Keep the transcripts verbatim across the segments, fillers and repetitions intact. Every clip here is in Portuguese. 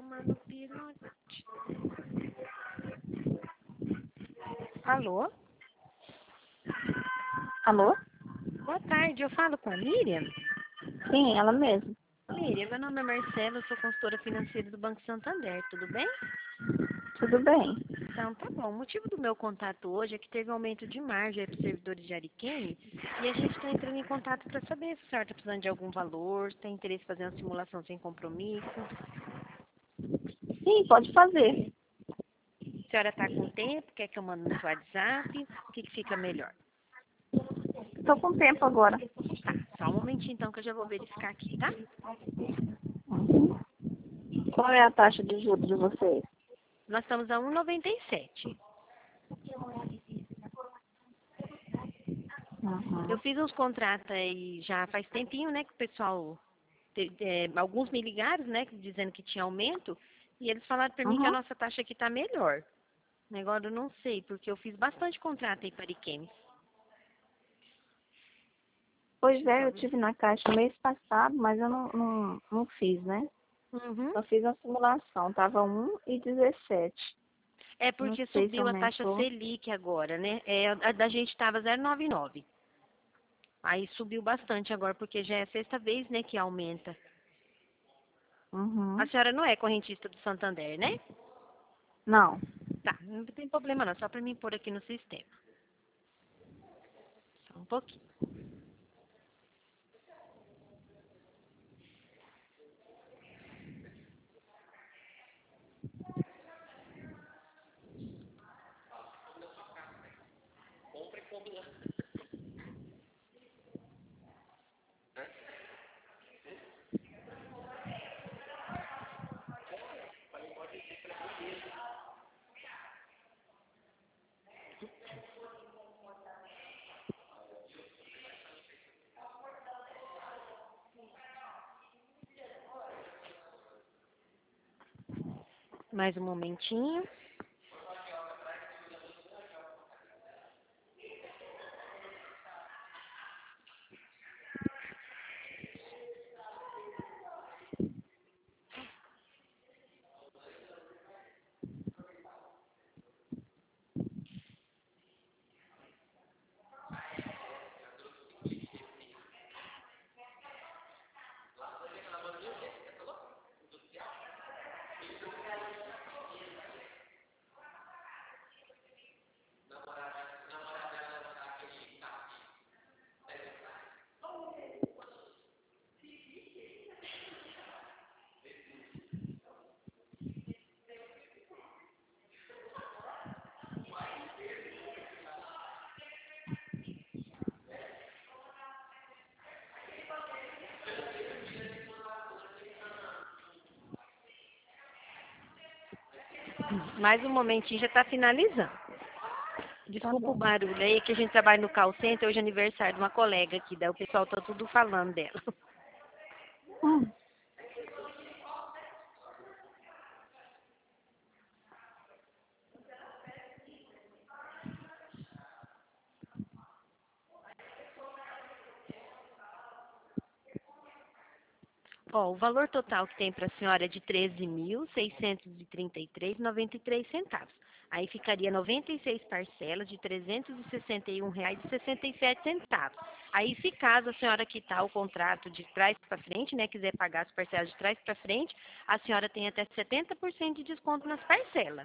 tomando pinote. Alô? Alô? Boa tarde, eu falo com a Miriam? Sim, ela mesma. Miriam, meu nome é Marcela, eu sou consultora financeira do Banco Santander, tudo bem? Tudo bem? Então, tá bom. O motivo do meu contato hoje é que teve aumento de margem para os servidores de Ariquemes e a gente está entrando em contato para saber se a senhora está precisando de algum valor, se tem interesse em fazer uma simulação sem compromisso. Sim, pode fazer. A senhora está com tempo? Quer que eu mande no seu WhatsApp? O que, que fica melhor? Estou com tempo agora. Tá, só um momentinho então que eu já vou verificar aqui, tá? Uhum. Qual é a taxa de juros de vocês? Nós estamos a um vírgula noventa e sete. Eu Uhum. fiz uns contratos aí já faz tempinho, né, que o pessoal, te- é, alguns me ligaram, né, dizendo que tinha aumento, e eles falaram para mim que a Uhum. nossa taxa aqui tá melhor. Agora eu não sei, porque eu fiz bastante contrato aí para Ariquemes. Pois é, eu tive na Caixa mês passado, mas eu não, não, não fiz, né? Uhum. Só fiz a simulação, tava um e dezessete. É Não porque sei se subiu a taxa aumentou. Selic agora, né? É, a da gente estava zero vírgula noventa e nove. Aí subiu bastante agora, porque já é a sexta vez, né, que aumenta. A Uhum. senhora não é correntista do Santander, né? Não. Tá, não tem problema não, só para mim pôr aqui no sistema. Só um pouquinho. Mais um momentinho. Mais um momentinho, já está finalizando. Tá Desculpa o bom. barulho aí, que a gente trabalha no call center, hoje é aniversário de uma colega aqui, daí o pessoal tá tudo falando dela. Hum. Ó, o valor total que tem para a senhora é de treze mil seiscentos e trinta e três e noventa e três centavos. Aí ficaria noventa e seis parcelas de trezentos e sessenta e um reais e sessenta e sete centavos. Aí, se caso a senhora quitar o contrato de trás para frente, né, quiser pagar as parcelas de trás para frente, a senhora tem até setenta por cento de desconto nas parcelas.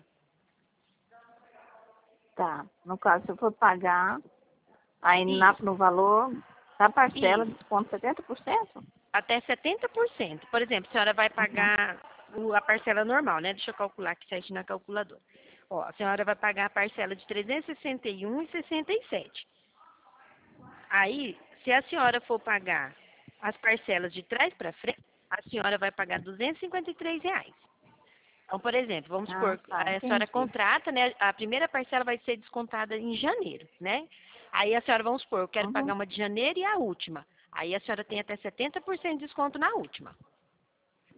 Tá. No caso, se eu for pagar, aí na, Isso, no valor da parcela, isso. desconto setenta por cento? Até setenta por cento. Por exemplo, a senhora vai Uhum. pagar o- a parcela normal, né? Deixa eu calcular aqui certinho na calculadora. Ó, a senhora vai pagar a parcela de trezentos e sessenta e um reais e sessenta e sete centavos. Aí, se a senhora for pagar as parcelas de trás para frente, a senhora vai pagar duzentos e cinquenta e três reais. Então, por exemplo, vamos Ah, supor, tá, a senhora entendi. contrata, né? A primeira parcela vai ser descontada em janeiro, né? Aí a senhora, vamos supor, eu quero pagar Uhum. uma de janeiro e a última. Aí a senhora tem até setenta por cento de desconto na última.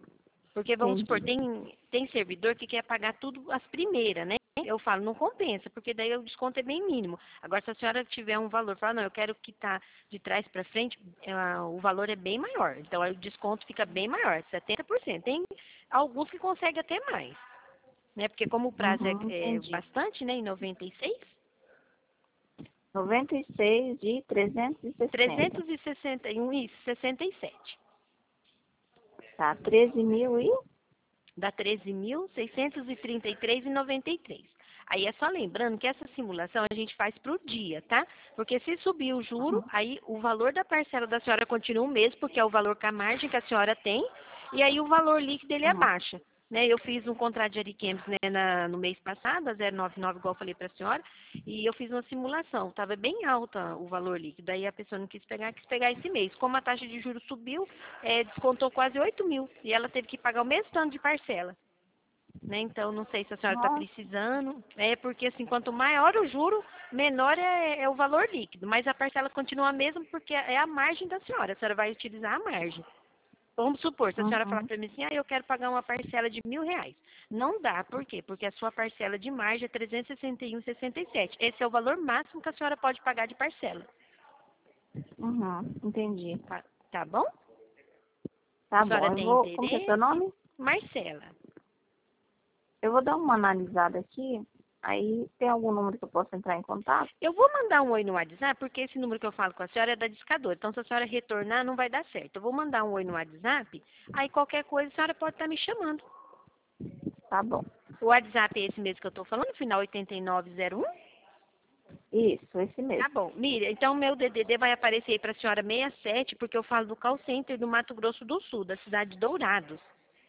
Porque, vamos supor, Entendi. tem, tem servidor que quer pagar tudo as primeiras, né? Eu falo, não compensa, porque daí o desconto é bem mínimo. Agora, se a senhora tiver um valor, fala, não, eu quero quitar de trás para frente, ah, o valor é bem maior. Então, aí o desconto fica bem maior, setenta por cento. Tem alguns que conseguem até mais, né? Porque como o prazo é, Uhum, é entendi. bastante, né, em noventa e seis, Noventa e seis de trezentos e sessenta. trezentos e sessenta e um, isso, sessenta e sete. Tá, treze mil e... Dá treze mil seiscentos e trinta e três reais e noventa e três centavos. Aí é só lembrando que essa simulação a gente faz para o dia, tá? Porque se subir o juro, Uhum, aí o valor da parcela da senhora continua o mesmo, porque é o valor com a margem que a senhora tem, e aí o valor líquido ele uhum. abaixa. Né? Eu fiz um contrato de Ariquemes, né, na- no mês passado, a zero noventa e nove, igual eu falei para a senhora, e eu fiz uma simulação. Estava bem alta o valor líquido, aí a pessoa não quis pegar, quis pegar esse mês. Como a taxa de juros subiu, eh, descontou quase oito mil, e ela teve que pagar o mesmo tanto de parcela. Né? Então, não sei se a senhora está Nossa, precisando. É porque, assim, quanto maior o juro, menor é, é o valor líquido. Mas a parcela continua a mesma porque é a margem da senhora. A senhora vai utilizar a margem. Vamos supor, se a senhora falar uhum, para mim assim, ah, eu quero pagar uma parcela de mil reais. Não dá, por quê? Porque a sua parcela de margem é trezentos e sessenta e um vírgula sessenta e sete. Esse é o valor máximo que a senhora pode pagar de parcela. uhum, entendi. Tá, tá bom? A Tá senhora bom, eu tem vou... Como que é seu interesse? nome? Marcela. Eu vou dar uma analisada aqui. Aí, tem algum número que eu possa entrar em contato? Eu vou mandar um oi no WhatsApp, porque esse número que eu falo com a senhora é da discadora. Então, se a senhora retornar, não vai dar certo. Eu vou mandar um oi no WhatsApp, aí qualquer coisa a senhora pode estar me chamando. Tá bom. O WhatsApp é esse mesmo que eu estou falando, final oitenta e nove zero um? Isso, esse Tá mesmo. bom. Miriam, então meu D D D vai aparecer aí para a senhora sessenta e sete, porque eu falo do call center do Mato Grosso do Sul, da cidade de Dourados.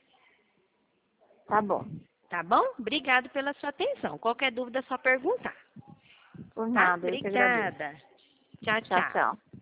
Tá bom. Tá bom? Obrigado pela sua atenção. Qualquer dúvida é só perguntar. Por Tá? nada, eu que agradeço. Obrigada. Tchau, Tchau, tchau. tchau.